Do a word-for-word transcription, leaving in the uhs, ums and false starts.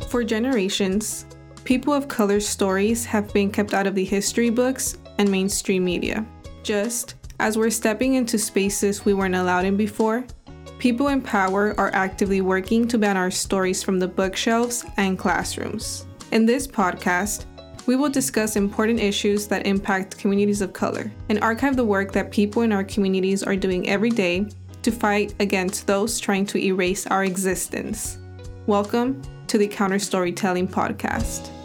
For generations, people of color stories have been kept out of the history books and mainstream media. Just as we're stepping into spaces we weren't allowed in before, people in power are actively working to ban our stories from the bookshelves and classrooms. In this podcast, we will discuss important issues that impact communities of color and archive the work that people in our communities are doing every day to fight against those trying to erase our existence. Welcome to the Counter Storytelling Podcast.